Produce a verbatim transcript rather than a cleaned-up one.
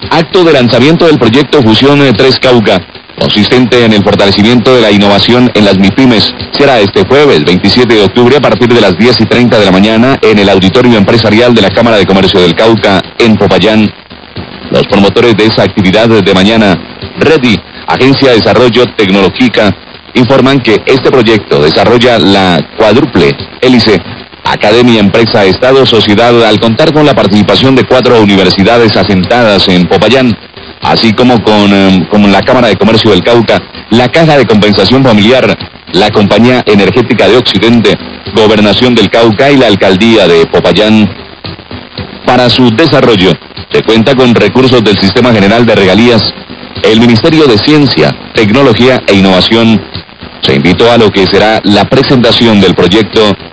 Acto de lanzamiento del proyecto Fusión tres Cauca, consistente en el fortalecimiento de la innovación en las MIPYMES. Será este jueves veintisiete de octubre a partir de las diez y treinta de la mañana en el Auditorio Empresarial de la Cámara de Comercio del Cauca, en Popayán. Los promotores de esa actividad de mañana, Ready, Agencia de Desarrollo Tecnológica, informan que este proyecto desarrolla la cuádruple hélice Academia, Empresa, Estado, Sociedad, al contar con la participación de cuatro universidades asentadas en Popayán, así como con, um, con la Cámara de Comercio del Cauca, la Caja de Compensación Familiar, la Compañía Energética de Occidente, Gobernación del Cauca y la Alcaldía de Popayán. Para su desarrollo, se cuenta con recursos del Sistema General de Regalías. El Ministerio de Ciencia, Tecnología e Innovación se invitó a lo que será la presentación del proyecto